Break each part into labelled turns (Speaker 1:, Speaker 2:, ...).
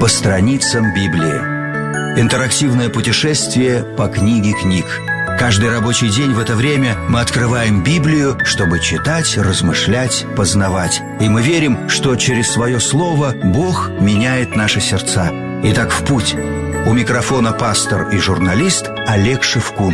Speaker 1: По страницам Библии. Интерактивное путешествие по книге книг. Каждый рабочий день в это время мы открываем Библию, чтобы читать, размышлять, познавать. И мы верим, что через свое слово Бог меняет наши сердца. Итак, в путь. У микрофона пастор и журналист Олег Шевкун.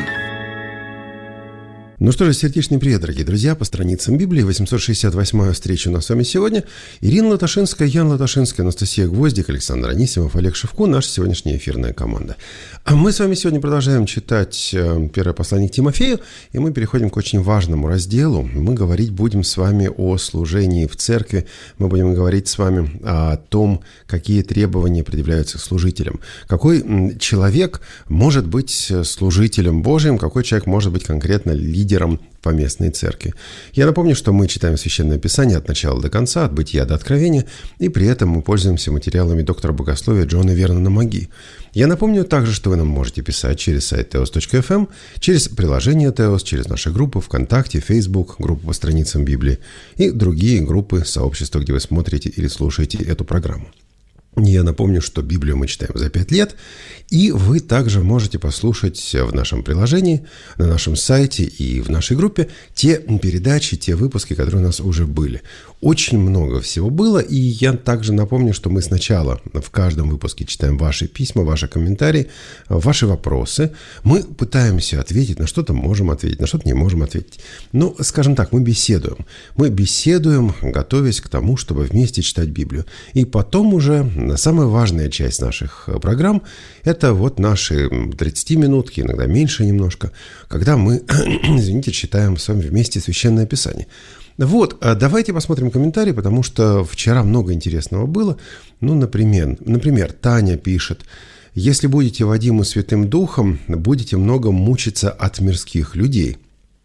Speaker 2: Ну что же, сердечный привет, дорогие друзья, по страницам Библии. 868-я встреча у нас с вами сегодня. Ирина Латашинская, Ян Латашинская, Анастасия Гвоздик, Александр Анисимов, Олег Шевкун, наша сегодняшняя эфирная команда. А мы с вами сегодня продолжаем читать первое послание к Тимофею, и мы переходим к очень важному разделу. Мы говорить будем с вами о служении в церкви, мы будем говорить с вами о том, какие требования предъявляются служителям. Какой человек может быть служителем Божьим, какой человек может быть конкретно лидером поместной церкви. Я напомню, что мы читаем Священное Писание от начала до конца, от Бытия до Откровения, и при этом мы пользуемся материалами доктора богословия Джона Вернона Маги. Я напомню также, что вы нам можете писать через сайт teos.fm, через приложение Teos, через наши группы ВКонтакте, Facebook, группу по страницам Библии и другие группы, сообщества, где вы смотрите или слушаете эту программу. Я напомню, что Библию мы читаем за 5 лет, и вы также можете послушать в нашем приложении, на нашем сайте и в нашей группе те передачи, те выпуски, которые у нас уже были. Очень много всего было, и я также напомню, что мы сначала в каждом выпуске читаем ваши письма, ваши комментарии, ваши вопросы. Мы пытаемся ответить, на что-то можем ответить, на что-то не можем ответить. Но, скажем так, мы беседуем. Мы беседуем, готовясь к тому, чтобы вместе читать Библию. И потом уже самая важная часть наших программ – это вот наши 30-минутки, иногда меньше немножко, когда мы, читаем с вами вместе Священное Писание. Вот, давайте посмотрим комментарии, потому что вчера много интересного было. Ну, например, Таня пишет: «Если будете водимы Святым Духом, будете много мучиться от мирских людей».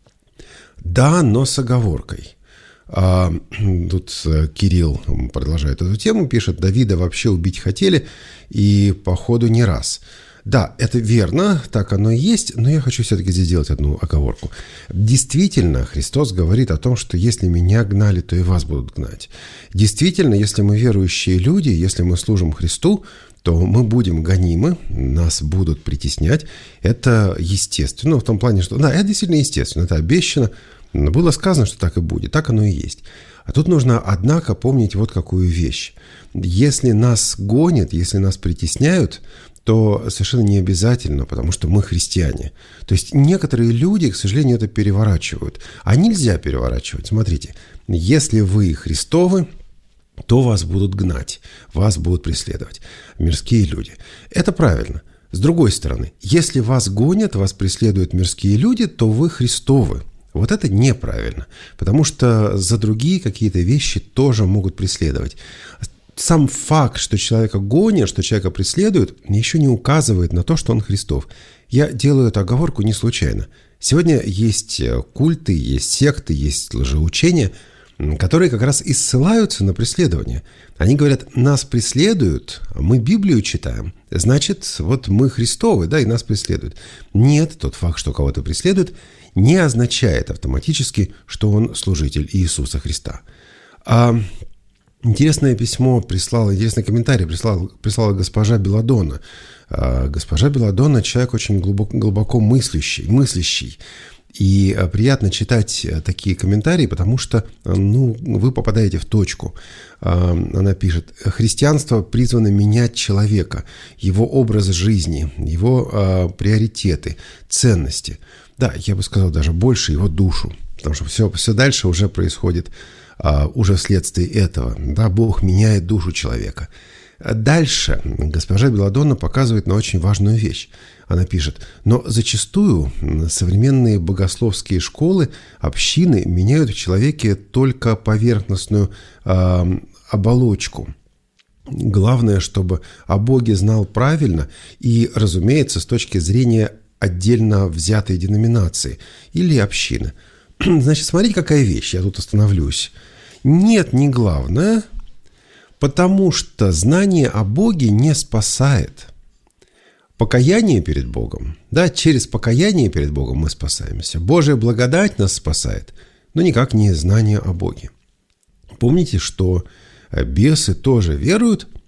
Speaker 2: Да, но с оговоркой. Тут Кирилл продолжает эту тему, пишет: Давида вообще убить хотели, и походу не раз. Да, это верно, так оно и есть, но я хочу все-таки здесь сделать одну оговорку. Действительно, Христос говорит о том, что если меня гнали, то и вас будут гнать. Действительно, если мы верующие люди, если мы служим Христу, то мы будем гонимы, нас будут притеснять. Это естественно, в том плане, что... Да, это действительно естественно, это обещано. Было сказано, что так и будет, так оно и есть. А тут нужно, однако, помнить вот какую вещь. Если нас гонят, если нас притесняют, то совершенно не обязательно, потому что мы христиане. То есть некоторые люди, к сожалению, это переворачивают. А нельзя переворачивать. Смотрите, если вы Христовы, то вас будут гнать, вас будут преследовать мирские люди. Это правильно. С другой стороны, если вас гонят, вас преследуют мирские люди, то вы Христовы. Вот это неправильно, потому что за другие какие-то вещи тоже могут преследовать. Сам факт, что человека гонят, что человека преследуют, еще не указывает на то, что он Христов. Я делаю эту оговорку не случайно. Сегодня есть культы, есть секты, есть лжеучения, которые как раз и ссылаются на преследование. Они говорят: нас преследуют, мы Библию читаем, значит, вот мы Христовы, да, и нас преследуют. Нет, тот факт, что кого-то преследуют, не означает автоматически, что он служитель Иисуса Христа. Интересное письмо прислала, интересный комментарий прислала госпожа Беладонна. Госпожа Беладонна — человек очень глубоко мыслящий. И приятно читать такие комментарии, потому что вы попадаете в точку. Она пишет: христианство призвано менять человека, его образ жизни, его приоритеты, ценности. Да, я бы сказал даже больше, его душу. Потому что все дальше уже происходит уже вследствие этого. Да, Бог меняет душу человека. Дальше госпожа Беладонна показывает на очень важную вещь. Она пишет: но зачастую современные богословские школы, общины меняют в человеке только поверхностную оболочку. Главное, чтобы о Боге знал правильно и, разумеется, с точки зрения отдельно взятой деноминации или общины. Значит, смотрите, какая вещь, я тут остановлюсь. Нет, не главное, потому что знание о Боге не спасает. Покаяние перед Богом, да, через покаяние перед Богом мы спасаемся. Божья благодать нас спасает, но никак не знание о Боге. Помните, что бесы тоже веруют,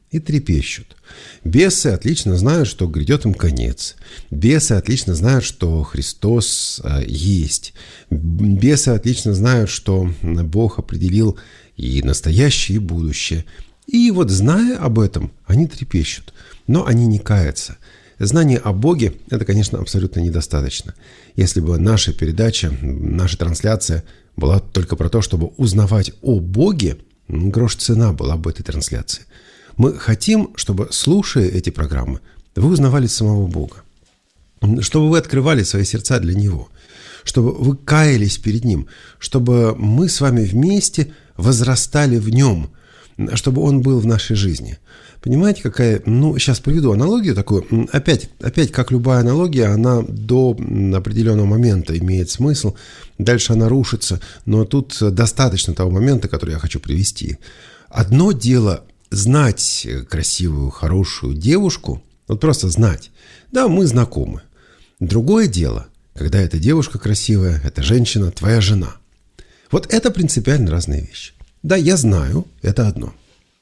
Speaker 2: и трепещут. Бесы отлично знают, что грядет им конец. Бесы отлично знают, что Христос есть. Бесы отлично знают, что Бог определил и настоящее, и будущее. И вот, зная об этом, они трепещут. Но они не каятся. Знание о Боге – это, конечно, абсолютно недостаточно. Если бы наша передача, наша трансляция была только про то, чтобы узнавать о Боге, грош цена была бы этой трансляции. Мы хотим, чтобы, слушая эти программы, вы узнавали самого Бога. Чтобы вы открывали свои сердца для Него. Чтобы вы каялись перед Ним. Чтобы мы с вами вместе возрастали в Нем. Чтобы Он был в нашей жизни. Понимаете, какая... сейчас приведу аналогию такую. Опять, как любая аналогия, она до определенного момента имеет смысл. Дальше она рушится. Но тут достаточно того момента, который я хочу привести. Одно дело знать красивую, хорошую девушку. Вот просто знать. Да, мы знакомы. Другое дело, когда эта девушка красивая, эта женщина, твоя жена. Вот это принципиально разные вещи. Да, я знаю, это одно.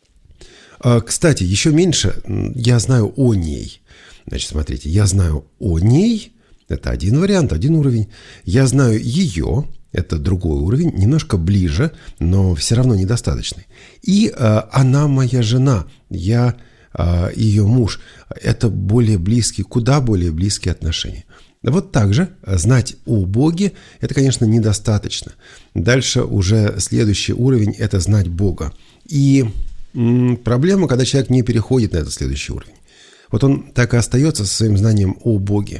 Speaker 2: Кстати, еще меньше я знаю о ней. Значит, смотрите, я знаю о ней, это один вариант, один уровень. Я знаю ее, это другой уровень, немножко ближе, но все равно недостаточный. И она моя жена, я ее муж. Это более близкие, куда более близкие отношения. Вот так же знать о Боге, это, конечно, недостаточно. Дальше уже следующий уровень – это знать Бога. И проблема, когда человек не переходит на этот следующий уровень. Вот он так и остается со своим знанием о Боге.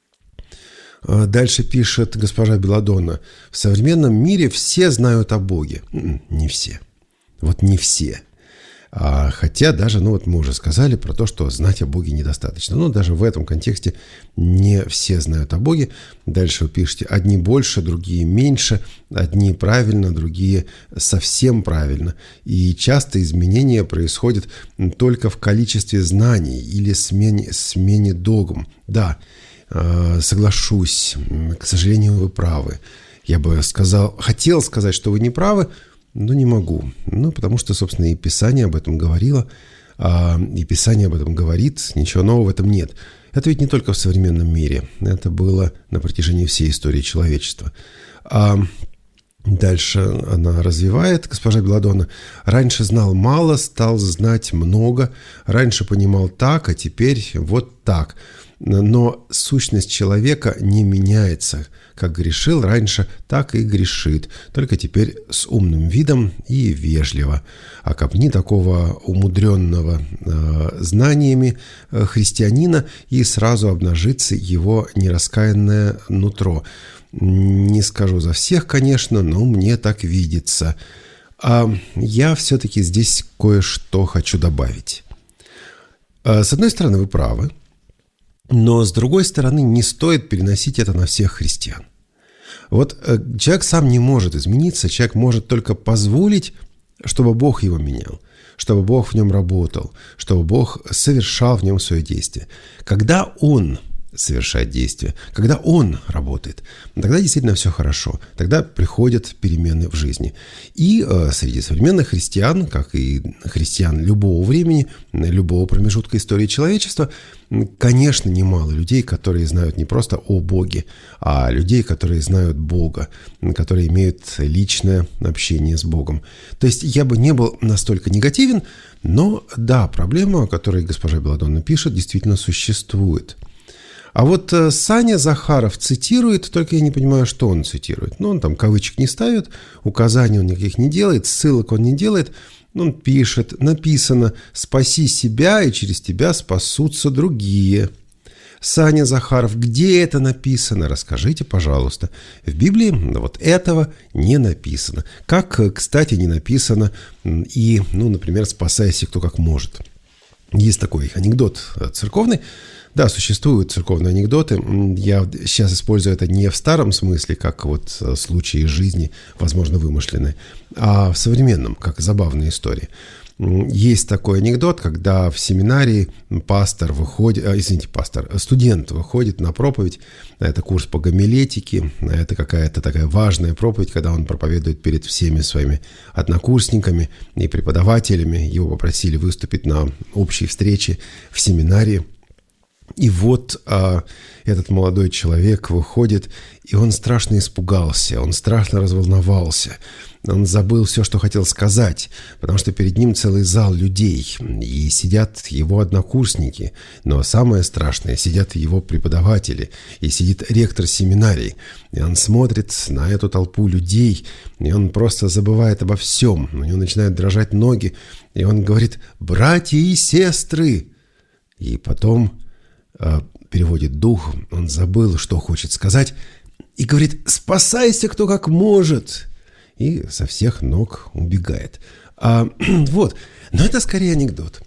Speaker 2: Дальше пишет госпожа Беладонна. В современном мире все знают о Боге. Не все. Вот не все. Хотя даже, мы уже сказали про то, что знать о Боге недостаточно. Но даже в этом контексте не все знают о Боге. Дальше вы пишете, одни больше, другие меньше, одни правильно, другие совсем правильно. И часто изменения происходят только в количестве знаний или смене догм. Да, соглашусь, к сожалению, вы правы. Я бы хотел сказать, что вы не правы, но не могу. Потому что, собственно, и Писание об этом говорило, и Писание об этом говорит, ничего нового в этом нет. Это ведь не только в современном мире. Это было на протяжении всей истории человечества. Дальше она развивает, госпожа Беладонна. Раньше знал мало, стал знать много. Раньше понимал так, а теперь вот так. Но сущность человека не меняется. Как грешил раньше, так и грешит. Только теперь с умным видом и вежливо. А копни такого умудренного знаниями христианина, и сразу обнажится его нераскаянное нутро. Не скажу за всех, конечно, но мне так видится. А я все-таки здесь кое-что хочу добавить. С одной стороны, вы правы. Но, с другой стороны, не стоит переносить это на всех христиан. Вот человек сам не может измениться, человек может только позволить, чтобы Бог его менял, чтобы Бог в нем работал, чтобы Бог совершал в нем свое действие. Когда Он совершает действие, когда Он работает, тогда действительно все хорошо, тогда приходят перемены в жизни. И среди современных христиан, как и христиан любого времени, любого промежутка истории человечества, конечно, немало людей, которые знают не просто о Боге, а людей, которые знают Бога, которые имеют личное общение с Богом. То есть я бы не был настолько негативен, но да, проблема, о которой госпожа Беладонна пишет, действительно существует. А вот Саня Захаров цитирует, только я не понимаю, что он цитирует. Он там кавычек не ставит, указаний он никаких не делает, ссылок он не делает. Он пишет, написано «Спаси себя, и через тебя спасутся другие». Саня Захаров, где это написано? Расскажите, пожалуйста. В Библии вот этого не написано. Как, кстати, не написано и, например, «Спасайся, кто как может». Есть такой анекдот церковный. Да, существуют церковные анекдоты. Я сейчас использую это не в старом смысле, как вот случаи жизни, возможно, вымышленные, а в современном, как забавные истории. Есть такой анекдот, когда в семинарии студент выходит на проповедь, это курс по гомилетике, это какая-то такая важная проповедь, когда он проповедует перед всеми своими однокурсниками и преподавателями. Его попросили выступить на общей встрече в семинарии. И вот этот молодой человек выходит, и он страшно испугался, он страшно разволновался. Он забыл все, что хотел сказать, потому что перед ним целый зал людей, и сидят его однокурсники. Но самое страшное, сидят его преподаватели, и сидит ректор семинарии. И он смотрит на эту толпу людей, и он просто забывает обо всем. У него начинают дрожать ноги, и он говорит: «Братья и сестры!» И потом переводит дух, он забыл, что хочет сказать, и говорит: «Спасайся, кто как может!» И со всех ног убегает. Вот. Но это скорее анекдот.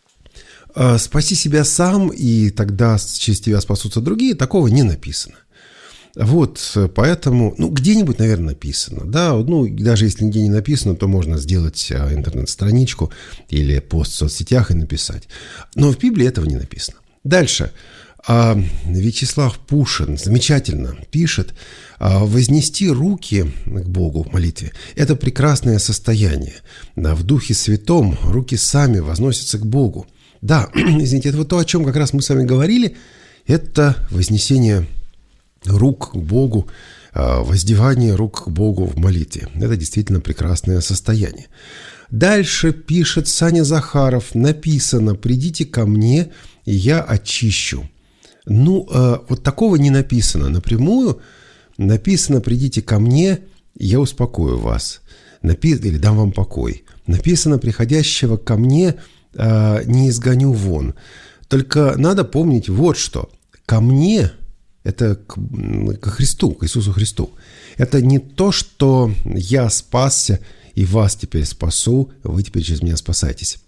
Speaker 2: «Спаси себя сам, и тогда через тебя спасутся другие» — такого не написано. Вот, поэтому, где-нибудь, наверное, написано. Да, даже если нигде не написано, то можно сделать интернет-страничку или пост в соцсетях и написать. Но в Библии этого не написано. Дальше. Вячеслав Пушин замечательно пишет: «Вознести руки к Богу в молитве – это прекрасное состояние. Да, в Духе Святом руки сами возносятся к Богу». Да, извините, это вот то, о чем как раз мы с вами говорили. Это вознесение рук к Богу, воздевание рук к Богу в молитве. Это действительно прекрасное состояние. Дальше пишет Саня Захаров: «Написано: придите ко мне, и я очищу». Вот такого не написано напрямую. Написано: придите ко мне, и я успокою вас. Или дам вам покой. Написано: приходящего ко мне не изгоню вон. Только надо помнить вот что. Ко мне – это к Христу, к Иисусу Христу. Это не то, что я спасся и вас теперь спасу, вы теперь через меня спасаетесь.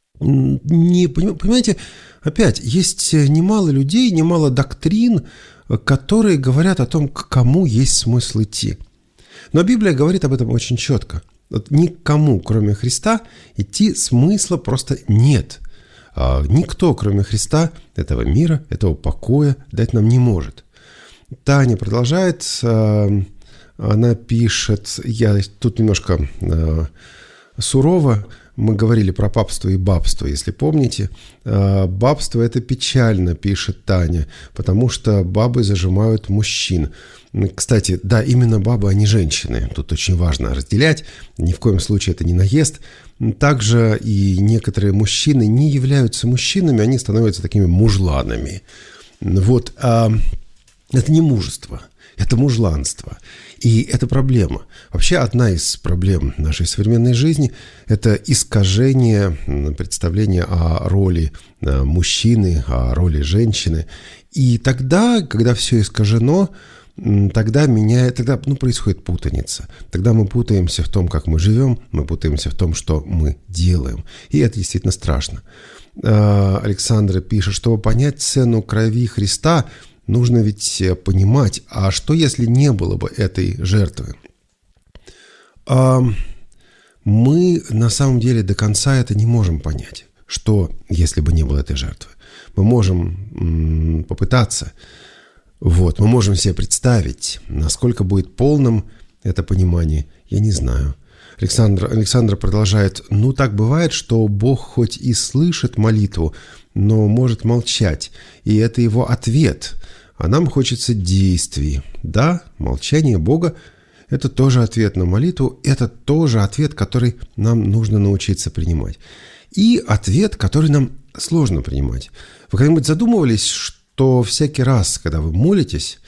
Speaker 2: Понимаете, опять, есть немало людей, немало доктрин, которые говорят о том, к кому есть смысл идти. Но Библия говорит об этом очень четко. Никому, кроме Христа, идти смысла просто нет. Никто, кроме Христа, этого мира, этого покоя дать нам не может. Таня продолжает, она пишет, я тут немножко сурово, мы говорили про папство и бабство, если помните. Бабство – это печально, пишет Таня, потому что бабы зажимают мужчин. Кстати, да, именно бабы, а не женщины. Тут очень важно разделять. Ни в коем случае это не наезд. Также и некоторые мужчины не являются мужчинами, они становятся такими мужланами. Вот. Это не мужество, это мужланство. И это проблема. Вообще одна из проблем нашей современной жизни – это искажение представления о роли мужчины, о роли женщины. И тогда, когда все искажено, тогда происходит путаница. Тогда мы путаемся в том, как мы живем, мы путаемся в том, что мы делаем. И это действительно страшно. Александра пишет: чтобы понять цену крови Христа, нужно ведь понимать, а что если не было бы этой жертвы? Мы на самом деле до конца это не можем понять, что если бы не было этой жертвы. Мы можем попытаться, мы можем себе представить, насколько будет полным это понимание, я не знаю. Александра продолжает: так бывает, что Бог хоть и слышит молитву, но может молчать, и это его ответ. А нам хочется действий. Да, молчание Бога – это тоже ответ на молитву, это тоже ответ, который нам нужно научиться принимать. И ответ, который нам сложно принимать. Вы когда-нибудь задумывались, что всякий раз, когда вы молитесь,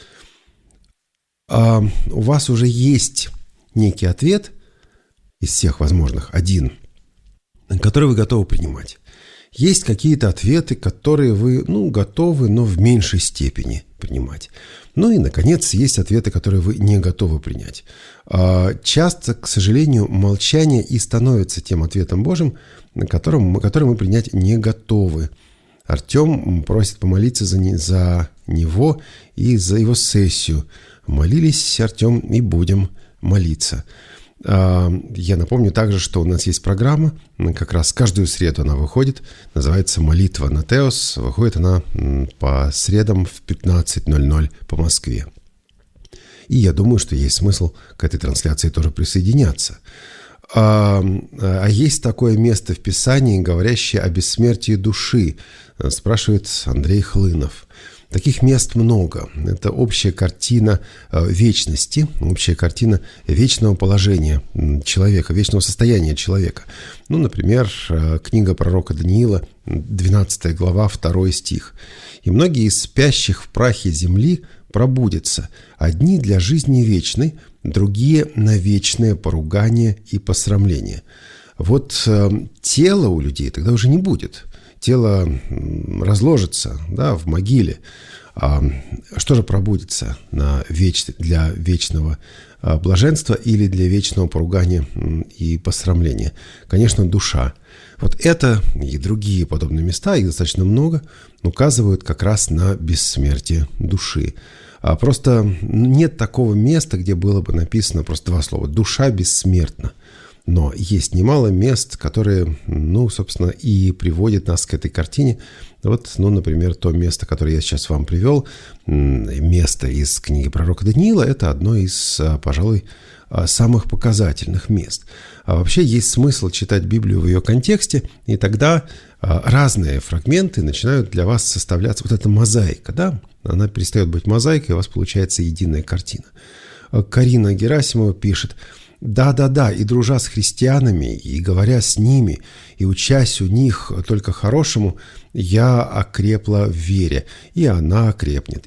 Speaker 2: у вас уже есть некий ответ из всех возможных, один, который вы готовы принимать. Есть какие-то ответы, которые вы, готовы, но в меньшей степени принимать. И, наконец, есть ответы, которые вы не готовы принять. Часто, к сожалению, молчание и становится тем ответом Божьим, который мы принять не готовы. Артем просит помолиться за него и за его сессию. Молились, Артем, и будем молиться. Я напомню также, что у нас есть программа, как раз каждую среду она выходит, называется «Молитва на Теос». Выходит она по средам в 15:00 по Москве. И я думаю, что есть смысл к этой трансляции тоже присоединяться. А есть такое место в Писании, говорящее о бессмертии души, спрашивает Андрей Хлынов. Таких мест много. Это общая картина вечности, общая картина вечного положения человека, вечного состояния человека. Ну, например, книга пророка Даниила, 12 глава, 2 стих. «И многие из спящих в прахе земли пробудятся, одни для жизни вечной, другие на вечное поругание и посрамление». Вот тела у людей тогда уже не будет. Тело разложится, да, в могиле. Что же пробудется для вечного блаженства или для вечного поругания и посрамления? Конечно, душа. Вот это и другие подобные места, их достаточно много, указывают как раз на бессмертие души. Просто нет такого места, где было бы написано просто два слова «душа бессмертна». Но есть немало мест, которые, собственно, и приводят нас к этой картине. Вот, например, то место, которое я сейчас вам привел, место из книги пророка Даниила, это одно из, пожалуй, самых показательных мест. А вообще есть смысл читать Библию в ее контексте, и тогда разные фрагменты начинают для вас составляться. Вот эта мозаика, да? Она перестает быть мозаикой, и у вас получается единая картина. Карина Герасимова пишет: «Да, и дружа с христианами, и говоря с ними, и учась у них только хорошему, я окрепла в вере, и она окрепнет.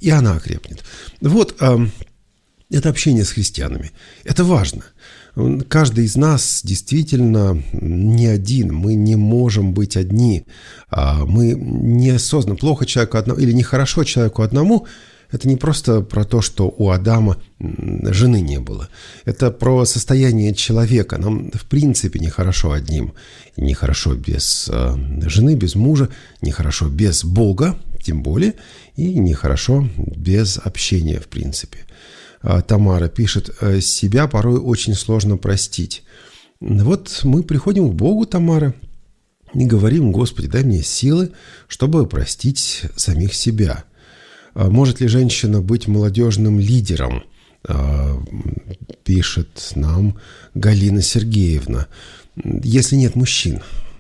Speaker 2: Вот это общение с христианами. Это важно. Каждый из нас действительно не один. Мы не можем быть одни. Мы не созданы плохо человеку одному или нехорошо человеку одному. Это не просто про то, что у Адама жены не было. Это про состояние человека. Нам в принципе нехорошо одним. Нехорошо без жены, без мужа. Нехорошо без Бога, тем более. И нехорошо без общения в принципе. Тамара пишет: «Себя порой очень сложно простить». Вот мы приходим к Богу, Тамара, и говорим: «Господи, дай мне силы, чтобы простить самих себя». Может ли женщина быть молодежным лидером? Пишет нам Галина Сергеевна. Если нет мужчин,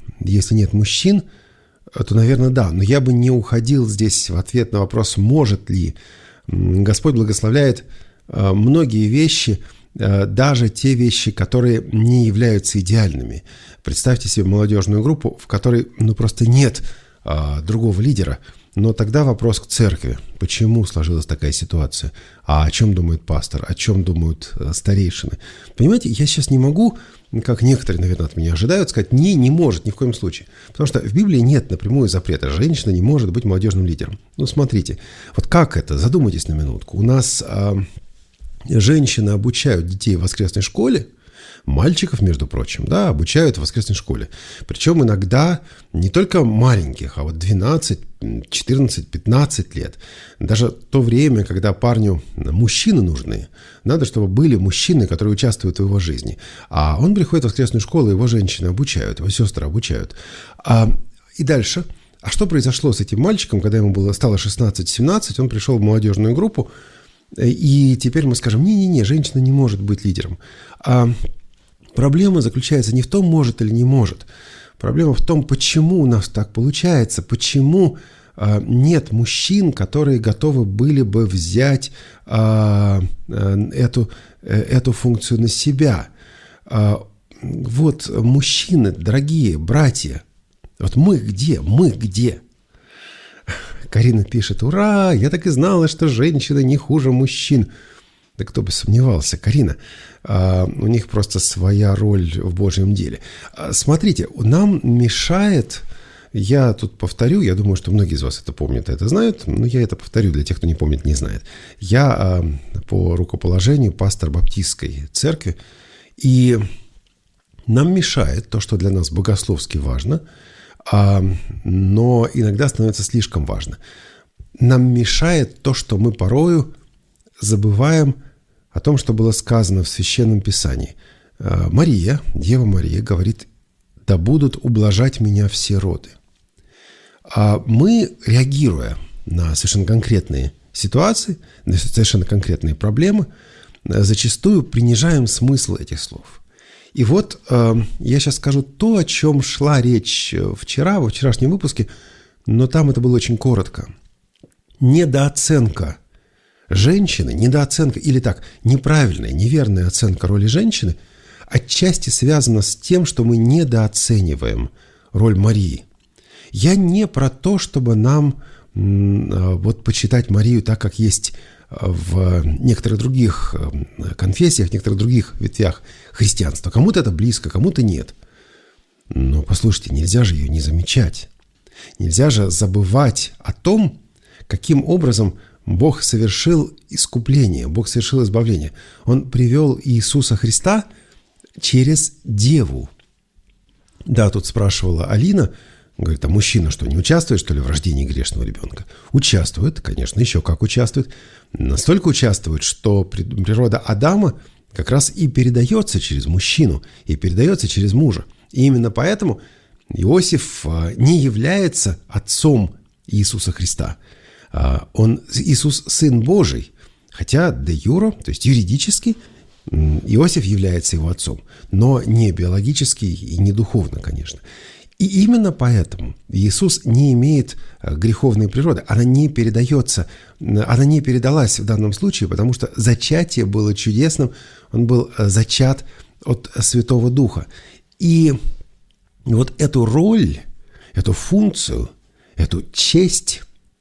Speaker 2: то, наверное, да. Но я бы не уходил здесь в ответ на вопрос, может ли. Господь благословляет многие вещи, даже те вещи, которые не являются идеальными. Представьте себе молодежную группу, в которой просто нет другого лидера. Но тогда вопрос к церкви. Почему сложилась такая ситуация? А о чем думает пастор? О чем думают старейшины? Понимаете, я сейчас не могу, как некоторые, наверное, от меня ожидают, сказать: не может, ни в коем случае. Потому что в Библии нет напрямую запрета. Женщина не может быть молодежным лидером. Смотрите, вот как это? Задумайтесь на минутку. У нас женщины обучают детей в воскресной школе, мальчиков, между прочим, да, обучают в воскресной школе. Причем иногда не только маленьких, а вот 12, 14, 15 лет. Даже то время, когда парню мужчины нужны, надо, чтобы были мужчины, которые участвуют в его жизни. А он приходит в воскресную школу, его женщины обучают, его сестры обучают. И дальше. А что произошло с этим мальчиком, когда ему стало 16-17, он пришел в молодежную группу, и теперь мы скажем: не, женщина не может быть лидером. Проблема заключается не в том, может или не может. Проблема в том, почему у нас так получается, почему нет мужчин, которые готовы были бы взять эту функцию на себя. Вот мужчины, дорогие братья, вот мы где? Карина пишет: «Ура! Я так и знала, что женщины не хуже мужчин». Да кто бы сомневался, Карина. У них просто своя роль в Божьем деле. Смотрите, нам мешает, я тут повторю, я думаю, что многие из вас это помнят, это знают, но я это повторю для тех, кто не помнит, не знает. Я по рукоположению пастор баптистской церкви, и нам мешает то, что для нас богословски важно, но иногда становится слишком важно. Нам мешает то, что мы порою забываем о том, что было сказано в Священном Писании. Мария, Дева Мария, говорит: «Да будут ублажать меня все роды». А мы, реагируя на совершенно конкретные ситуации, на совершенно конкретные проблемы, зачастую принижаем смысл этих слов. И вот я сейчас скажу то, о чем шла речь вчера, во вчерашнем выпуске, но там это было очень коротко. Недооценка женщины, или так, неправильная, неверная оценка роли женщины отчасти связана с тем, что мы недооцениваем роль Марии. Я не про то, чтобы нам вот почитать Марию так, как есть в некоторых других конфессиях, в некоторых других ветвях христианства. Кому-то это близко, кому-то нет. Но послушайте, нельзя же ее не замечать. Нельзя же забывать о том, каким образом Бог совершил искупление, Бог совершил избавление. Он привел Иисуса Христа через Деву. Да, тут спрашивала Алина, говорит: а мужчина что, не участвует, что ли, в рождении грешного ребенка? Участвует, конечно, еще как участвует. Настолько участвует, что природа Адама как раз и передается через мужчину, и передается через мужа. И именно поэтому Иосиф не является отцом Иисуса Христа. Иисус – Сын Божий, хотя де юро, то есть юридически, Иосиф является его отцом, но не биологически и не духовно, конечно. И именно поэтому Иисус не имеет греховной природы. Она не передается, она не передалась в данном случае, потому что зачатие было чудесным. Он был зачат от Святого Духа. И вот эту роль, эту функцию, эту честь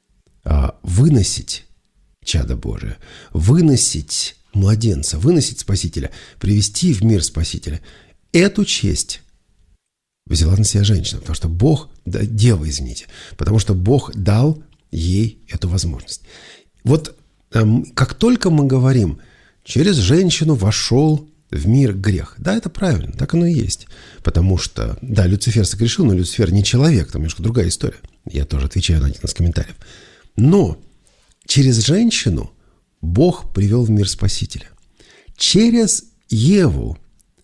Speaker 2: выносить чадо Божие, выносить младенца, выносить Спасителя, привести в мир Спасителя, эту честь взяла на себя женщина, потому что Бог, дева, извините, потому что Бог дал ей эту возможность. Вот как только мы говорим, через женщину вошел в мир грех, да, это правильно, так оно и есть, потому что, да, Люцифер согрешил, но Люцифер не человек, там немножко другая история, я тоже отвечаю на один из комментариев, но через женщину Бог привел в мир Спасителя, через Еву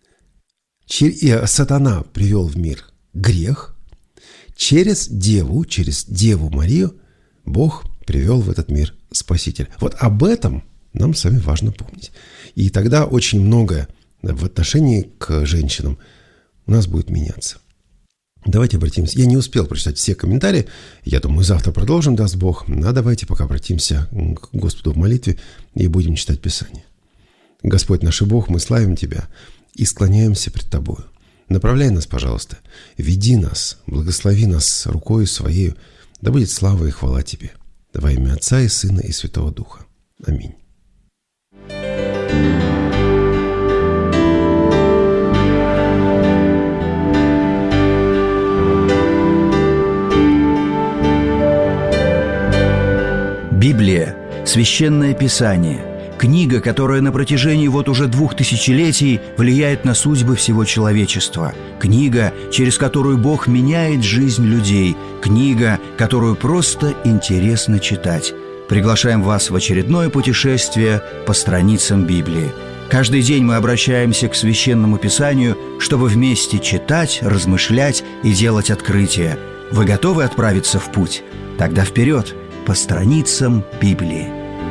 Speaker 2: Сатана привел в мир грех, через Деву Марию Бог привел в этот мир Спасителя. Вот об этом нам с вами важно помнить. И тогда очень многое в отношении к женщинам у нас будет меняться. Давайте обратимся. Я не успел прочитать все комментарии. Я думаю, завтра продолжим, даст Бог. А давайте пока обратимся к Господу в молитве и будем читать Писание. Господь наш и Бог, мы славим Тебя и склоняемся пред Тобою. Направляй нас, пожалуйста, веди нас, благослови нас рукою Своею, да будет слава и хвала Тебе. Во имя Отца и Сына и Святого Духа. Аминь.
Speaker 1: Библия – священное писание, книга, которая на протяжении вот уже 2000 влияет на судьбы всего человечества, книга, через которую Бог меняет жизнь людей, книга, которую просто интересно читать. Приглашаем вас в очередное путешествие по страницам Библии. Каждый день мы обращаемся к Священному Писанию, чтобы вместе читать, размышлять и делать открытия. Вы готовы отправиться в путь? Тогда вперед! По страницам Библии.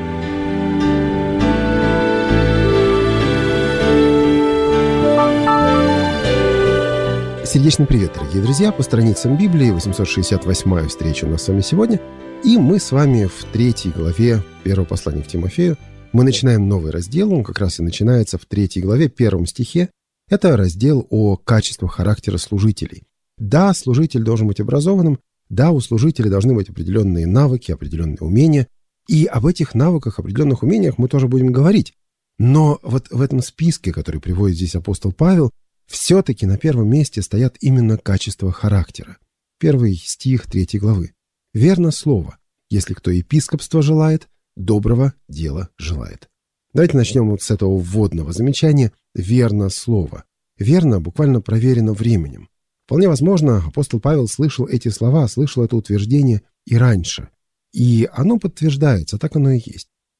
Speaker 2: Сердечный привет, дорогие друзья! По страницам Библии, 868-я встреча у нас с вами сегодня. И мы с вами в 3 главе 1 послания к Тимофею. Мы начинаем новый раздел, он как раз и начинается в 3 главе, 1 стихе. Это раздел о качествах характера служителей. Да, служитель должен быть образованным. Да, у служителей должны быть определенные навыки, определенные умения. И об этих навыках, определенных умениях мы тоже будем говорить. Но вот в этом списке, который приводит здесь апостол Павел, все-таки на первом месте стоят именно качества характера. 1 стих 3 главы. «Верно слово, если кто епископства желает, доброго дела желает». Давайте начнем вот с этого вводного замечания «верно слово». Верно буквально проверено временем. Вполне возможно, апостол Павел слышал эти слова, слышал это утверждение и раньше. И оно подтверждается, так оно и есть.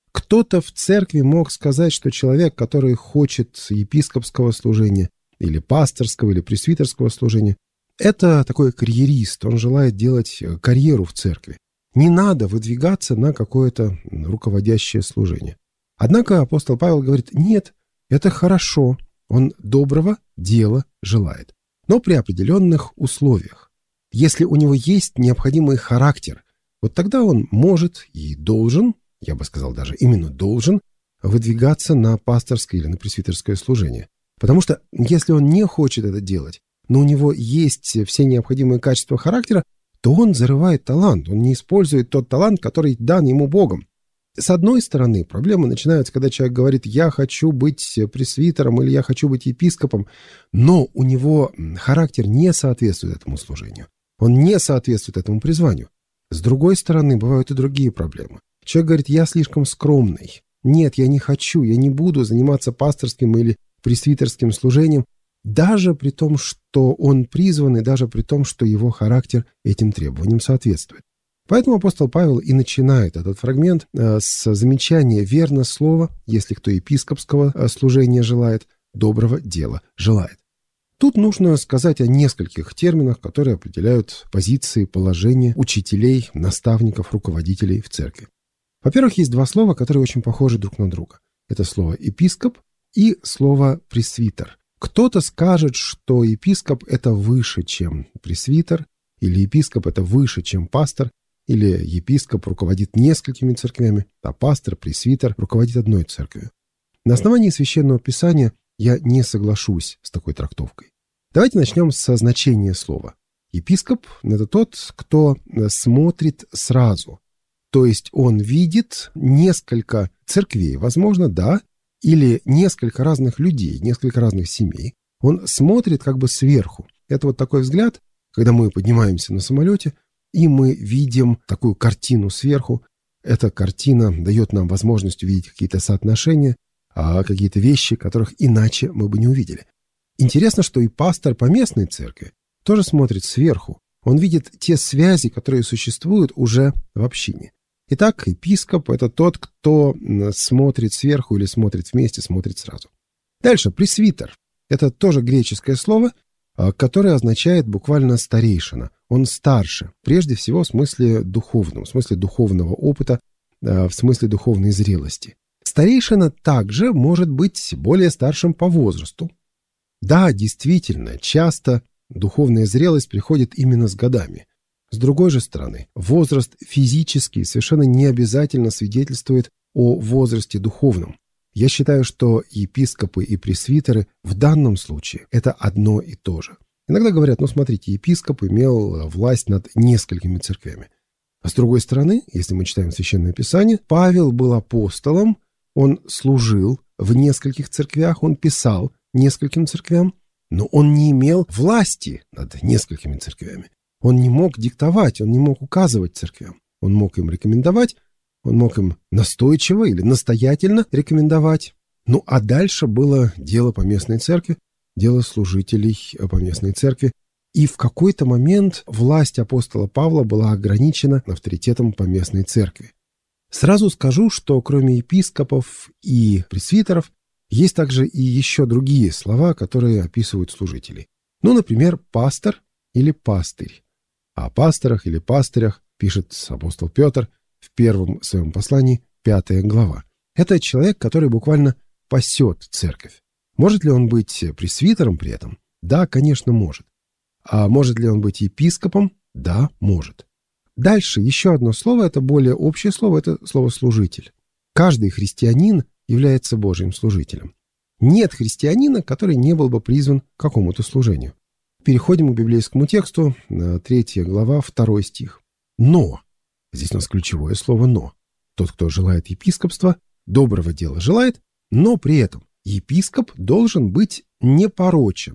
Speaker 2: Кто-то в церкви мог сказать, что человек, который хочет епископского служения, или пасторского, или пресвитерского служения, это такой карьерист, он желает делать карьеру в церкви. Не надо выдвигаться на какое-то руководящее служение. Однако апостол Павел говорит: нет, это хорошо, он доброго дела желает, но при определенных условиях. Если у него есть необходимый характер, вот тогда он может и должен, я бы сказал даже именно должен, выдвигаться на пасторское или на пресвитерское служение. Потому что если он не хочет это делать, но у него есть все необходимые качества характера, то он зарывает талант, он не использует тот талант, который дан ему Богом. С одной стороны, проблемы начинаются, когда человек говорит: я хочу быть пресвитером или я хочу быть епископом, но у него характер не соответствует этому служению. Он не соответствует этому призванию. С другой стороны, бывают и другие проблемы. Человек говорит: я слишком скромный. Нет, я не хочу, я не буду заниматься пасторским или пресвитерским служением, даже при том, что он призван, и даже при том, что его характер этим требованиям соответствует. Поэтому апостол Павел и начинает этот фрагмент с замечания: верно слово, если кто епископского служения желает, доброго дела желает. Тут нужно сказать о нескольких терминах, которые определяют позиции, положения учителей, наставников, руководителей в церкви. Во-первых, есть два слова, которые очень похожи друг на друга. Это слово «епископ» и слово «пресвитер». Кто-то скажет, что епископ – это выше, чем пресвитер, или епископ – это выше, чем пастор, или епископ руководит несколькими церквями, а пастор, пресвитер руководит одной церковью. На основании Священного Писания я не соглашусь с такой трактовкой. Давайте начнем со значения слова. Епископ – это тот, кто смотрит сразу. То есть он видит несколько церквей, возможно, да, или несколько разных людей, несколько разных семей. Он смотрит как бы сверху. Это вот такой взгляд, когда мы поднимаемся на самолете, и мы видим такую картину сверху. Эта картина дает нам возможность увидеть какие-то соотношения, какие-то вещи, которых иначе мы бы не увидели. Интересно, что и пастор по местной церкви тоже смотрит сверху. Он видит те связи, которые существуют уже в общине. Итак, епископ – это тот, кто смотрит сверху или смотрит вместе, смотрит сразу. Дальше, пресвитер – это тоже греческое слово, которое означает буквально старейшина. Он старше, прежде всего в смысле духовном, в смысле духовного опыта, в смысле духовной зрелости. Старейшина также может быть более старшим по возрасту. Да, действительно, часто духовная зрелость приходит именно с годами. С другой же стороны, возраст физический совершенно не обязательно свидетельствует о возрасте духовном. Я считаю, что епископы и пресвитеры в данном случае это одно и то же. Иногда говорят: смотрите, епископ имел власть над несколькими церквями. А с другой стороны, если мы читаем Священное Писание, Павел был апостолом, он служил в нескольких церквях, он писал нескольким церквям, но он не имел власти над несколькими церквями. Он не мог диктовать, он не мог указывать церквям. Он мог им рекомендовать, он мог им настойчиво или настоятельно рекомендовать. А дальше было дело по местной церкви, дело служителей по местной церкви. И в какой-то момент власть апостола Павла была ограничена авторитетом по местной церкви. Сразу скажу, что кроме епископов и пресвитеров есть также и еще другие слова, которые описывают служителей. Например, пастор или пастырь. О пасторах или пастырях пишет апостол Петр в первом своем послании, 5 глава. Это человек, который буквально пасет церковь. Может ли он быть пресвитером при этом? Да, конечно, может. А может ли он быть епископом? Да, может. Дальше еще одно слово, это более общее слово, это слово «служитель». Каждый христианин является Божьим служителем. Нет христианина, который не был бы призван к какому-то служению. Переходим к библейскому тексту, 3 глава, 2 стих. «Но», здесь у нас ключевое слово «но», тот, кто желает епископства, доброго дела желает, но при этом епископ должен быть непорочен.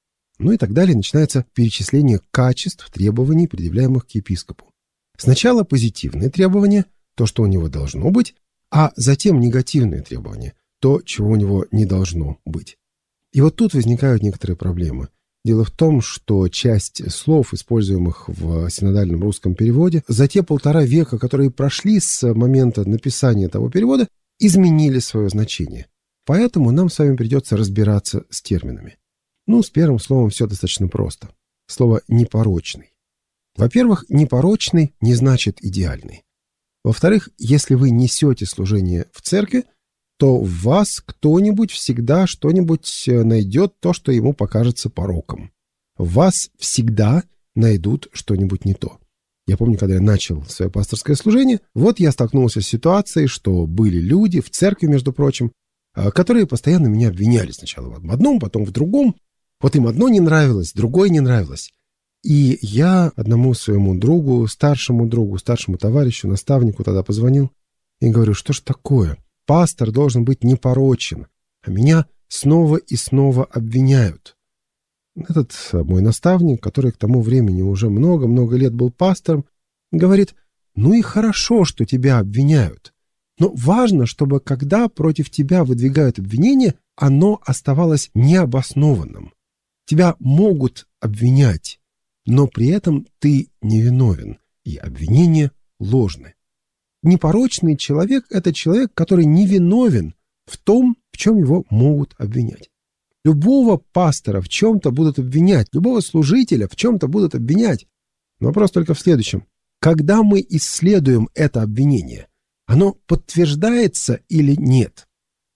Speaker 2: И так далее. Начинается перечисление качеств, требований, предъявляемых к епископу. Сначала позитивные требования, то, что у него должно быть, а затем негативные требования, то, чего у него не должно быть. И вот тут возникают некоторые проблемы. Дело в том, что часть слов, используемых в синодальном русском переводе, за те 1,5 века, которые прошли с момента написания того перевода, изменили свое значение. Поэтому нам с вами придется разбираться с терминами. С первым словом все достаточно просто. Слово «непорочный». Во-первых, непорочный не значит идеальный. Во-вторых, если вы несете служение в церкви, то в вас кто-нибудь всегда что-нибудь найдет то, что ему покажется пороком. В вас всегда найдут что-нибудь не то. Я помню, когда я начал свое пасторское служение, я столкнулся с ситуацией, что были люди в церкви, между прочим, которые постоянно меня обвиняли сначала в одном, потом в другом. Им одно не нравилось, другое не нравилось. И я одному своему другу, старшему товарищу, наставнику тогда позвонил и говорю, что ж такое? Пастор должен быть непорочен, а меня снова и снова обвиняют. Этот мой наставник, который к тому времени уже много-много лет был пастором, говорит, и хорошо, что тебя обвиняют. Но важно, чтобы когда против тебя выдвигают обвинение, оно оставалось необоснованным. Тебя могут обвинять, но при этом ты невиновен, и обвинения ложны. Непорочный человек – это человек, который невиновен в том, в чем его могут обвинять. Любого пастора в чем-то будут обвинять, любого служителя в чем-то будут обвинять. Но вопрос только в следующем. Когда мы исследуем это обвинение, оно подтверждается или нет?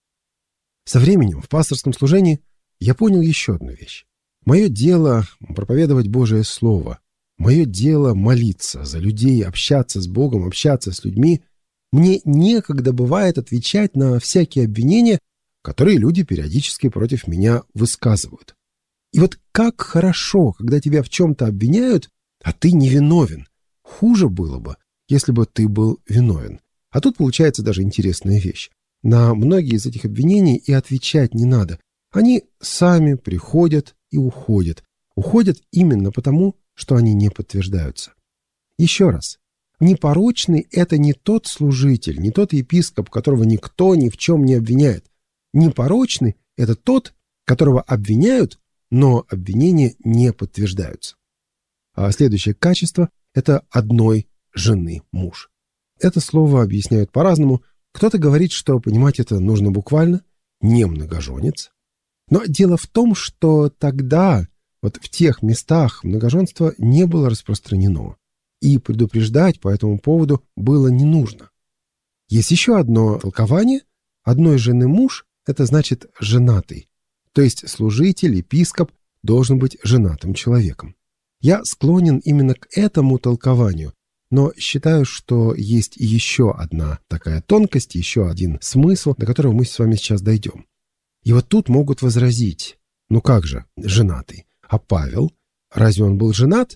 Speaker 2: Со временем в пасторском служении я понял еще одну вещь. Мое дело – проповедовать Божие Слово. Мое дело – молиться за людей, общаться с Богом, общаться с людьми. Мне некогда бывает отвечать на всякие обвинения, которые люди периодически против меня высказывают. И как хорошо, когда тебя в чем-то обвиняют, а ты невиновен. Хуже было бы, если бы ты был виновен. А тут получается даже интересная вещь. На многие из этих обвинений и отвечать не надо. Они сами приходят и уходят. Уходят именно потому, что они не подтверждаются. Еще раз. Непорочный – это не тот служитель, не тот епископ, которого никто ни в чем не обвиняет. Непорочный – это тот, которого обвиняют, но обвинения не подтверждаются. А следующее качество – это одной жены муж. Это слово объясняют по-разному. Кто-то говорит, что понимать это нужно буквально, не многоженец. Но дело в том, что тогда, в тех местах, многоженство не было распространено, и предупреждать по этому поводу было не нужно. Есть еще одно толкование. Одной жены муж – это значит женатый, то есть служитель, епископ должен быть женатым человеком. Я склонен именно к этому толкованию, но считаю, что есть еще одна такая тонкость, еще один смысл, до которого мы с вами сейчас дойдем. И тут могут возразить, как же, женатый? А Павел, разве он был женат?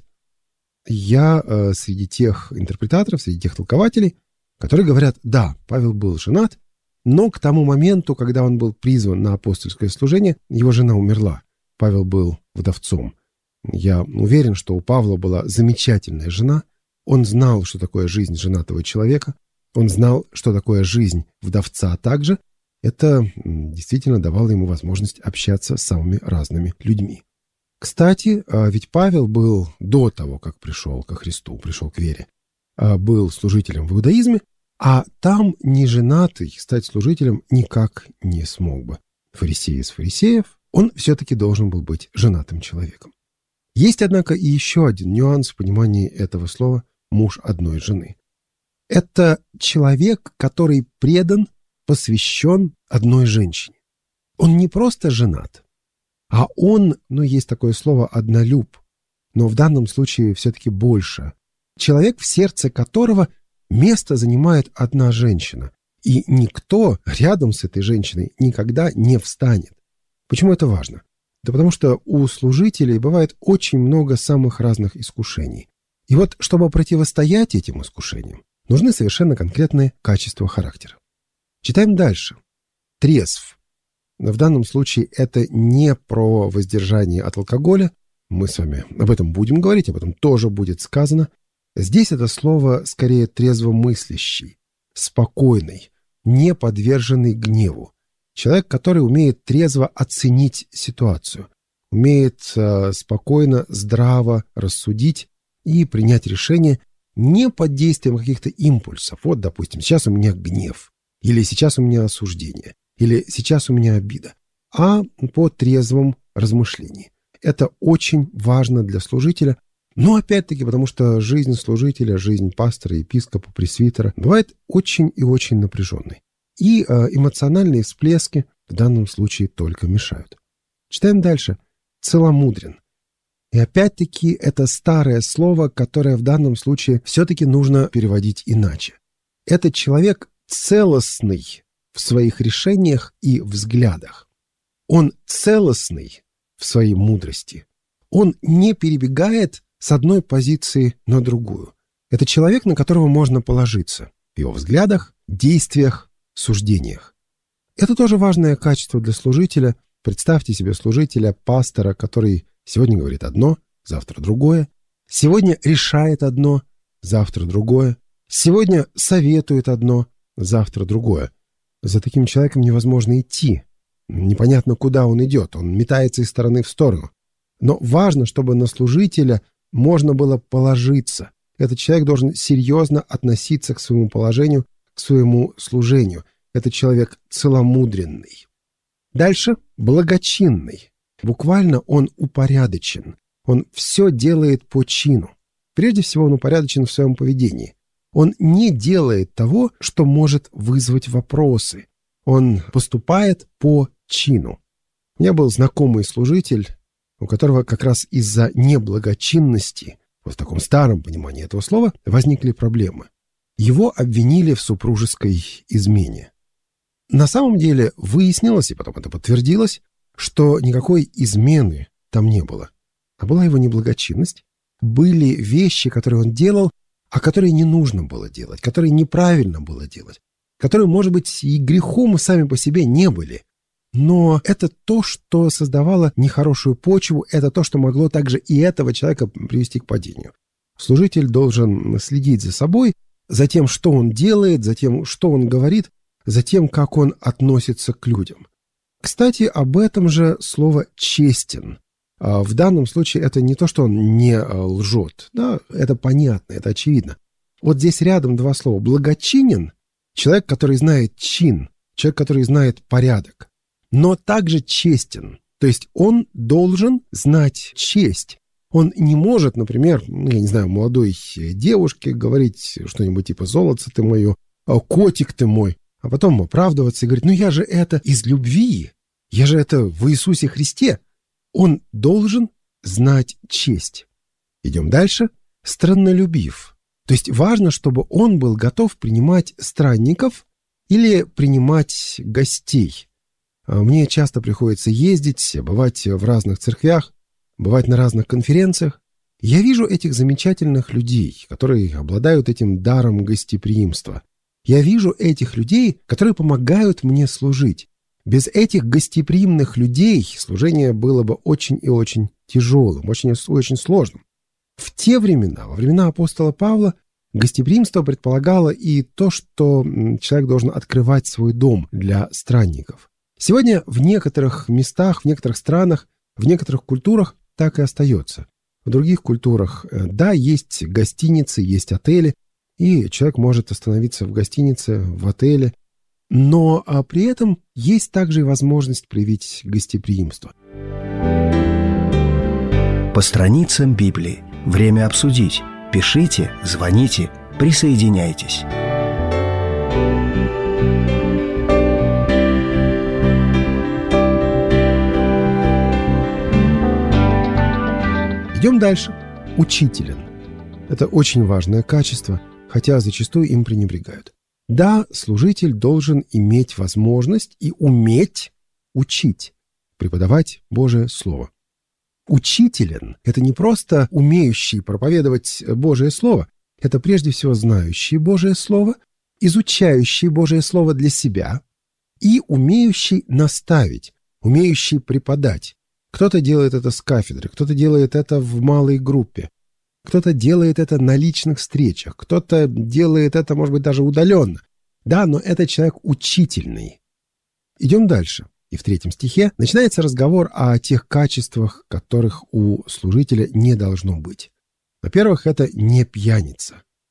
Speaker 2: Я среди тех интерпретаторов, среди тех толкователей, которые говорят, да, Павел был женат, но к тому моменту, когда он был призван на апостольское служение, его жена умерла. Павел был вдовцом. Я уверен, что у Павла была замечательная жена. Он знал, что такое жизнь женатого человека. Он знал, что такое жизнь вдовца также. Это действительно давало ему возможность общаться с самыми разными людьми. Кстати, ведь Павел был до того, как пришел ко Христу, пришел к вере, был служителем в иудаизме, а там неженатый стать служителем никак не смог бы. Фарисей из фарисеев, он все-таки должен был быть женатым человеком. Есть, однако, и еще один нюанс в понимании этого слова «муж одной жены». Это человек, который предан, посвящен одной женщине. Он не просто женат, а он, есть такое слово «однолюб», но в данном случае все-таки больше. Человек, в сердце которого место занимает одна женщина, и никто рядом с этой женщиной никогда не встанет. Почему это важно? Да потому что у служителей бывает очень много самых разных искушений. И чтобы противостоять этим искушениям, нужны совершенно конкретные качества характера. Читаем дальше. Трезв. В данном случае это не про воздержание от алкоголя. Мы с вами об этом будем говорить, об этом тоже будет сказано. Здесь это слово скорее трезвомыслящий, спокойный, не подверженный гневу. Человек, который умеет трезво оценить ситуацию, умеет спокойно, здраво рассудить и принять решение не под действием каких-то импульсов. Допустим, сейчас у меня гнев. или сейчас у меня осуждение, или сейчас у меня обида, а по трезвом размышлении. Это очень важно для служителя, но опять-таки, потому что жизнь служителя, жизнь пастора, епископа, пресвитера бывает очень и очень напряженной. И эмоциональные всплески в данном случае только мешают. Читаем дальше. Целомудрен. И опять-таки это старое слово, которое в данном случае все-таки нужно переводить иначе. Это человек целостный в своих решениях и взглядах. Он целостный в своей мудрости. Он не перебегает с одной позиции на другую. Это человек, на которого можно положиться в его взглядах, действиях, суждениях. Это тоже важное качество для служителя. Представьте себе служителя, пастора, который сегодня говорит одно, завтра другое, сегодня решает одно, завтра другое, сегодня советует одно, завтра другое. За таким человеком невозможно идти. Непонятно, куда он идет, он метается из стороны в сторону. Но важно, чтобы на служителя можно было положиться. Этот человек должен серьезно относиться к своему положению, к своему служению. Это человек целомудренный. Дальше благочинный. Буквально он упорядочен. Он все делает по чину. Прежде всего, он упорядочен в своем поведении. Он не делает того, что может вызвать вопросы. Он поступает по чину. У меня был знакомый служитель, у которого как раз из-за неблагочинности, вот в таком старом понимании этого слова, возникли проблемы. Его обвинили в супружеской измене. На самом деле выяснилось, и потом это подтвердилось, что никакой измены там не было. А была его неблагочинность. Были вещи, которые он делал, а которые не нужно было делать, которые неправильно было делать, которые, может быть, и грехом сами по себе не были. Но это то, что создавало нехорошую почву, это то, что могло также и этого человека привести к падению. Служитель должен следить за собой, за тем, что он делает, за тем, что он говорит, за тем, как он относится к людям. Кстати, об этом же слово «честен». В данном случае это не то, что он не лжет. Да, это понятно, это очевидно. Вот здесь рядом два слова. Благочинен — человек, который знает чин, человек, который знает порядок. Но также честен. То есть он должен знать честь. Он не может, например, я не знаю, молодой девушке говорить что-нибудь типа «золотце ты мое», «котик ты мой», а потом оправдываться и говорить: «Ну я же это из любви, я же это в Иисусе Христе». Он должен знать честь. Идем дальше. Страннолюбив. То есть важно, чтобы он был готов принимать странников или принимать гостей. Мне часто приходится ездить, бывать в разных церквях, бывать на разных конференциях. Я вижу этих замечательных людей, которые обладают этим даром гостеприимства. Я вижу этих людей, которые помогают мне служить. Без этих гостеприимных людей служение было бы очень и очень тяжелым, очень и очень сложным. В те времена, во времена апостола Павла, гостеприимство предполагало и то, что человек должен открывать свой дом для странников. Сегодня в некоторых местах, в некоторых странах, в некоторых культурах так и остается. В других культурах, да, есть гостиницы, есть отели, и человек может остановиться в гостинице, в отеле, но при этом есть также и возможность проявить гостеприимство.
Speaker 1: По страницам Библии. Время обсудить. Пишите, звоните, присоединяйтесь.
Speaker 2: Идем дальше. Учителен. Это очень важное качество, хотя зачастую им пренебрегают. Да, служитель должен иметь возможность и уметь учить, преподавать Божие Слово. Учителен – это не просто умеющий проповедовать Божие Слово, это прежде всего знающий Божие Слово, изучающий Божие Слово для себя и умеющий наставить, умеющий преподать. Кто-то делает это с кафедры, кто-то делает это в малой группе, кто-то делает это на личных встречах, кто-то делает это, может быть, даже удаленно. Да, но это человек учительный. Идем дальше. И в 3 стихе начинается разговор о тех качествах, которых у служителя не должно быть. Во-первых, это не пьяница.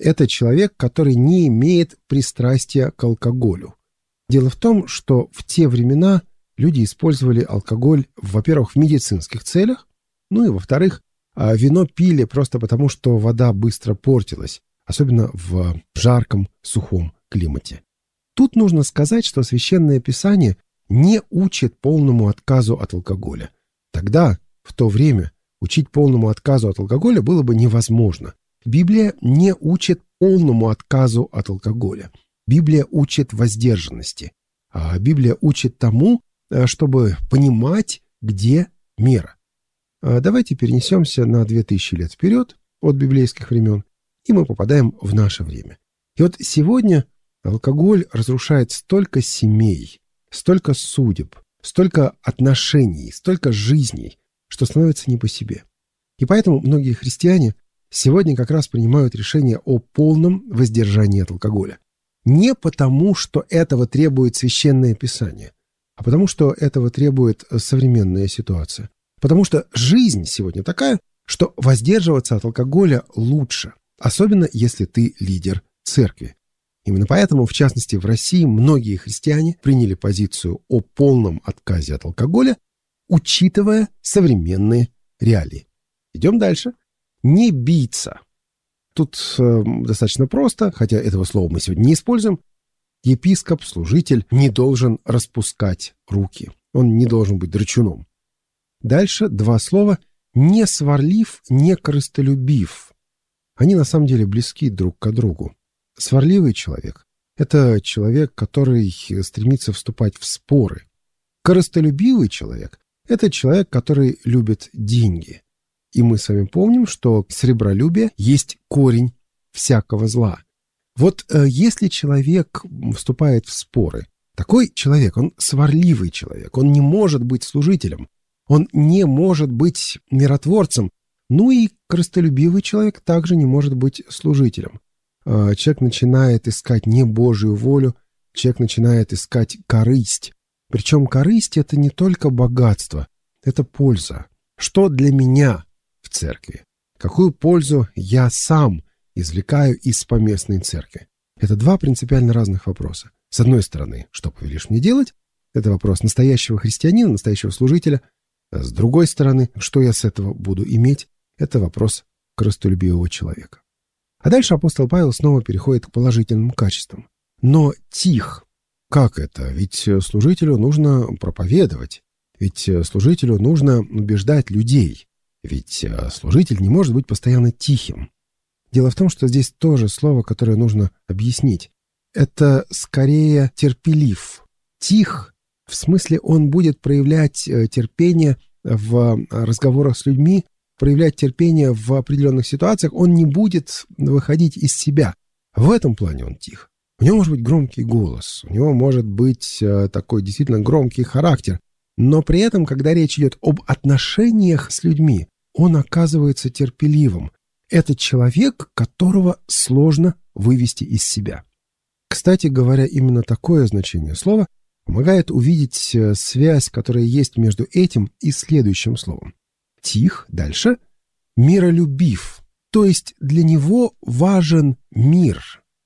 Speaker 2: Это человек, который не имеет пристрастия к алкоголю. Дело в том, что в те времена люди использовали алкоголь, во-первых, в медицинских целях, ну и, во-вторых, вино пили просто потому, что вода быстро портилась, особенно в жарком, сухом климате. Тут нужно сказать, что Священное Писание не учит полному отказу от алкоголя. Тогда, в то время, учить полному отказу от алкоголя было бы невозможно. Библия не учит полному отказу от алкоголя. Библия учит воздержанности. А Библия учит тому, чтобы понимать, где мера. Давайте перенесемся на 2000 лет вперед от библейских времен, и мы попадаем в наше время. И вот сегодня алкоголь разрушает столько семей, столько судеб, столько отношений, столько жизней, что становится не по себе. И поэтому многие христиане сегодня как раз принимают решение о полном воздержании от алкоголя. Не потому, что этого требует Священное Писание, а потому, что этого требует современная ситуация. Потому что жизнь сегодня такая, что воздерживаться от алкоголя лучше, особенно если ты лидер церкви. Именно поэтому, в частности, в России многие христиане приняли позицию о полном отказе от алкоголя, учитывая современные реалии. Идем дальше. Не биться. Тут достаточно просто, хотя этого слова мы сегодня не используем. Епископ, служитель не должен распускать руки. Он не должен быть драчуном. Дальше два слова «не сварлив, не корыстолюбив». Они на самом деле близки друг к другу. Сварливый человек – это человек, который стремится вступать в споры. Корыстолюбивый человек – это человек, который любит деньги. И мы с вами помним, что сребролюбие есть корень всякого зла. Вот если человек вступает в споры, такой человек, он сварливый человек, он не может быть служителем, он не может быть миротворцем, ну и корыстолюбивый человек также не может быть служителем. Человек начинает искать не Божию волю, человек начинает искать корысть. Причем корысть – это не только богатство, это польза. Что для меня в церкви? Какую пользу я сам извлекаю из поместной церкви? Это два принципиально разных вопроса. С одной стороны, что повелишь мне делать? Это вопрос настоящего христианина, настоящего служителя. А с другой стороны, что я с этого буду иметь? Это вопрос корыстолюбивого человека. А дальше апостол Павел снова переходит к положительным качествам. Но тих. Как это? Ведь служителю нужно проповедовать. Ведь служителю нужно убеждать людей. Ведь служитель не может быть постоянно тихим. Дело в том, что здесь тоже слово, которое нужно объяснить. Это скорее терпелив. Тих, в смысле он будет проявлять терпение в разговорах с людьми, проявлять терпение в определенных ситуациях, он не будет выходить из себя. В этом плане он тих. У него может быть громкий голос, у него может быть такой действительно громкий характер, но при этом, когда речь идет об отношениях с людьми, он оказывается терпеливым. Это человек, которого сложно вывести из себя. Кстати говоря, именно такое значение слова помогает увидеть связь, которая есть между этим и следующим словом. Тих, дальше, миролюбив, то есть для него важен мир.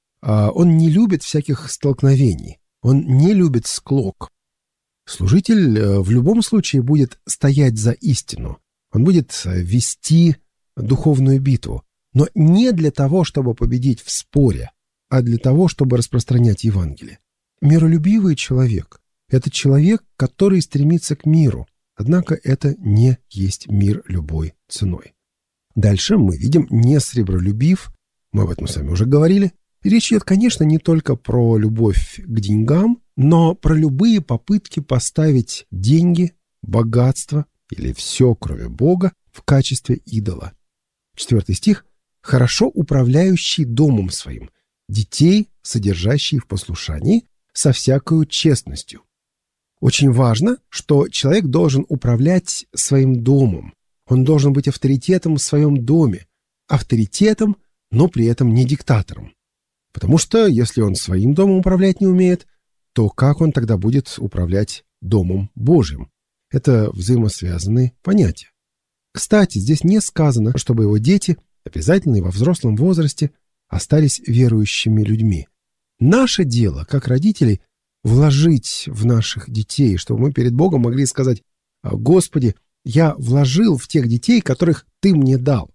Speaker 2: Он не любит всяких столкновений, он не любит склок. Служитель в любом случае будет стоять за истину, он будет вести духовную битву, но не для того, чтобы победить в споре, а для того, чтобы распространять Евангелие. Миролюбивый человек – это человек, который стремится к миру, однако это не есть мир любой ценой. Дальше мы видим «не сребролюбив», мы об этом с вами уже говорили. Речь идет, конечно, не только про любовь к деньгам, но про любые попытки поставить деньги, богатство или все, кроме Бога, в качестве идола. 4 стих. «Хорошо управляющий домом своим, детей, содержащий в послушании, со всякою честностью». Очень важно, что человек должен управлять своим домом. Он должен быть авторитетом в своем доме. Авторитетом, но при этом не диктатором. Потому что, если он своим домом управлять не умеет, то как он тогда будет управлять домом Божьим? Это взаимосвязанные понятия. Кстати, здесь не сказано, чтобы его дети обязательно и во взрослом возрасте остались верующими людьми. Наше дело, как родителей, вложить в наших детей, чтобы мы перед Богом могли сказать: «Господи, я вложил в тех детей, которых Ты мне дал».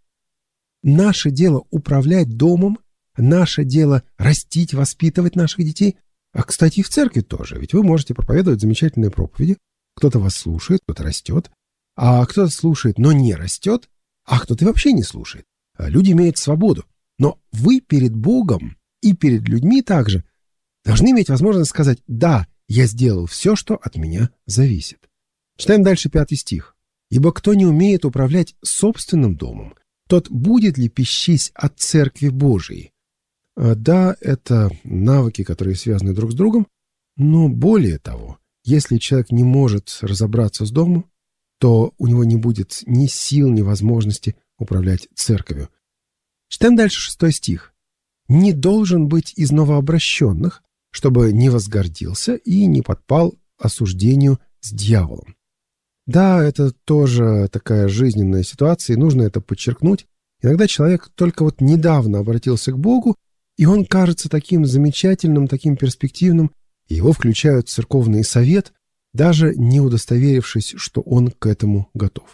Speaker 2: Наше дело управлять домом, наше дело растить, воспитывать наших детей. А, кстати, и в церкви тоже. Ведь вы можете проповедовать замечательные проповеди. Кто-то вас слушает, кто-то растет, а кто-то слушает, но не растет, а кто-то вообще не слушает. Люди имеют свободу. Но вы перед Богом и перед людьми также должны иметь возможность сказать: «Да, я сделал все, что от меня зависит». Читаем дальше 5 стих. «Ибо кто не умеет управлять собственным домом, тот будет ли пищись от церкви Божией?» Да, это навыки, которые связаны друг с другом, но более того, если человек не может разобраться с домом, то у него не будет ни сил, ни возможности управлять церковью. Читаем дальше 6 стих. «Не должен быть из новообращенных, чтобы не возгордился и не подпал осуждению с дьяволом». Да, это тоже такая жизненная ситуация, и нужно это подчеркнуть. Иногда человек только вот недавно обратился к Богу, и он кажется таким замечательным, таким перспективным, и его включают в церковный совет, даже не удостоверившись, что он к этому готов.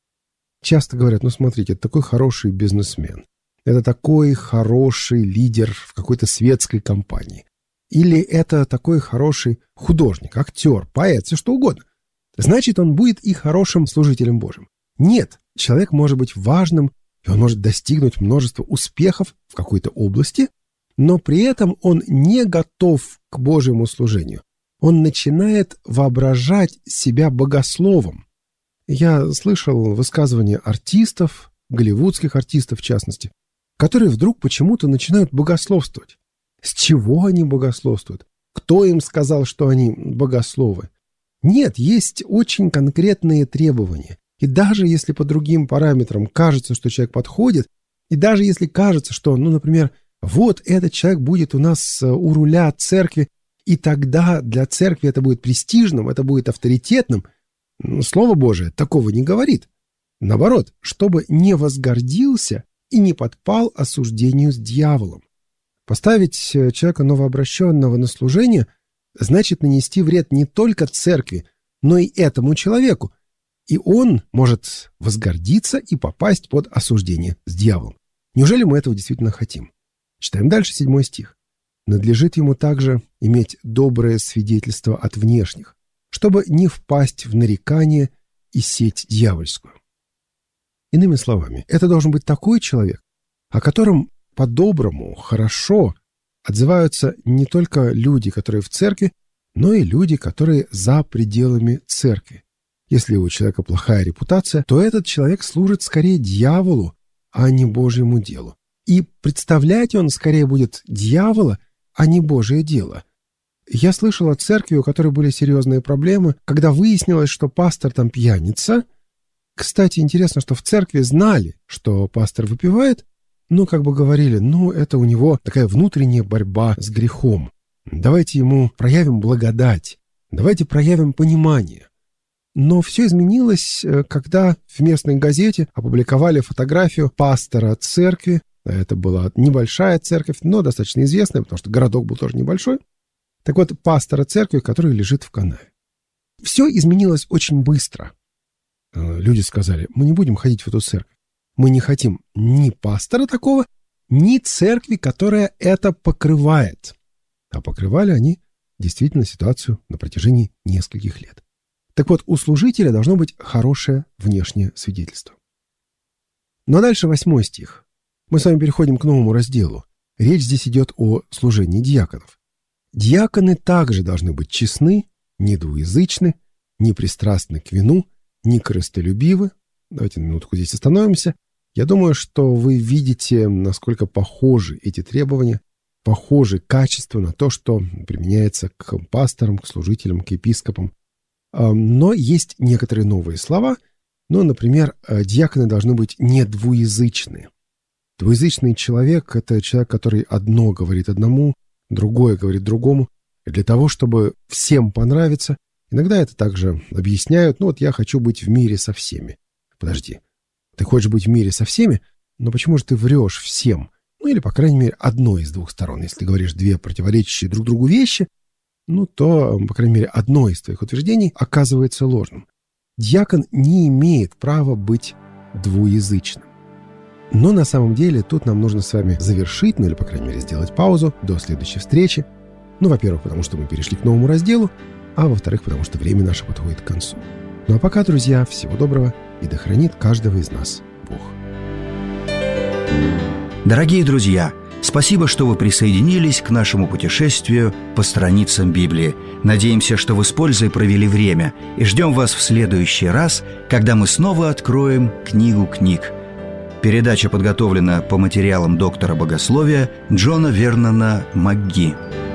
Speaker 2: Часто говорят: смотрите, это такой хороший бизнесмен, это такой хороший лидер в какой-то светской компании, или это такой хороший художник, актер, поэт, все что угодно. Значит, он будет и хорошим служителем Божьим. Нет, человек может быть важным, и он может достигнуть множества успехов в какой-то области, но при этом он не готов к Божьему служению. Он начинает воображать себя богословом. Я слышал высказывания артистов, голливудских артистов в частности, которые вдруг почему-то начинают богословствовать. С чего они богословствуют? Кто им сказал, что они богословы? Нет, есть очень конкретные требования. И даже если по другим параметрам кажется, что человек подходит, и даже если кажется, что, например, вот этот человек будет у нас у руля церкви, и тогда для церкви это будет престижным, это будет авторитетным, Слово Божие такого не говорит. Наоборот, чтобы не возгордился и не подпал осуждению с дьяволом. Поставить человека новообращенного на служение значит нанести вред не только церкви, но и этому человеку, и он может возгордиться и попасть под осуждение с дьяволом. Неужели мы этого действительно хотим? Читаем дальше 7 стих. «Надлежит ему также иметь доброе свидетельство от внешних, чтобы не впасть в нарекание и сеть дьявольскую». Иными словами, это должен быть такой человек, о котором по-доброму, хорошо отзываются не только люди, которые в церкви, но и люди, которые за пределами церкви. Если у человека плохая репутация, то этот человек служит скорее дьяволу, а не Божьему делу. И представлять он скорее будет дьявола, а не Божие дело. Я слышал от церкви, у которой были серьезные проблемы, когда выяснилось, что пастор там пьяница. Кстати, интересно, что в церкви знали, что пастор выпивает, но как бы говорили: это у него такая внутренняя борьба с грехом. Давайте ему проявим благодать, давайте проявим понимание. Но все изменилось, когда в местной газете опубликовали фотографию пастора церкви. Это была небольшая церковь, но достаточно известная, потому что городок был тоже небольшой. Так вот, пастора церкви, который лежит в канаве. Все изменилось очень быстро. Люди сказали: мы не будем ходить в эту церковь. Мы не хотим ни пастора такого, ни церкви, которая это покрывает. А покрывали они действительно ситуацию на протяжении нескольких лет. Так вот, у служителя должно быть хорошее внешнее свидетельство. Ну а дальше 8 стих. Мы с вами переходим к новому разделу. Речь здесь идет о служении диаконов. Диаконы также должны быть честны, недвуязычны, непристрастны к вину, не корыстолюбивы. Давайте на минутку здесь остановимся. Я думаю, что вы видите, насколько похожи эти требования, похожи качества на то, что применяется к пасторам, к служителям, к епископам. Но есть некоторые новые слова. Например, диаконы должны быть недвуязычны. Двуязычный человек – это человек, который одно говорит одному, другое говорит другому. И для того, чтобы всем понравиться, иногда это также объясняют: я хочу быть в мире со всеми. Подожди, ты хочешь быть в мире со всеми, но почему же ты врешь всем? Ну или, по крайней мере, одной из двух сторон. Если говоришь две противоречащие друг другу вещи, то, по крайней мере, одно из твоих утверждений оказывается ложным. Диакон не имеет права быть двуязычным. Но на самом деле тут нам нужно с вами завершить, или, по крайней мере, сделать паузу до следующей встречи. Во-первых, потому что мы перешли к новому разделу, а во-вторых, потому что время наше подходит к концу. А пока, друзья, всего доброго, и да хранит каждого из нас Бог.
Speaker 1: Дорогие друзья, спасибо, что вы присоединились к нашему путешествию по страницам Библии. Надеемся, что вы с пользой провели время, и ждем вас в следующий раз, когда мы снова откроем книгу книг. Передача подготовлена по материалам доктора богословия Джона Вернона МакГи.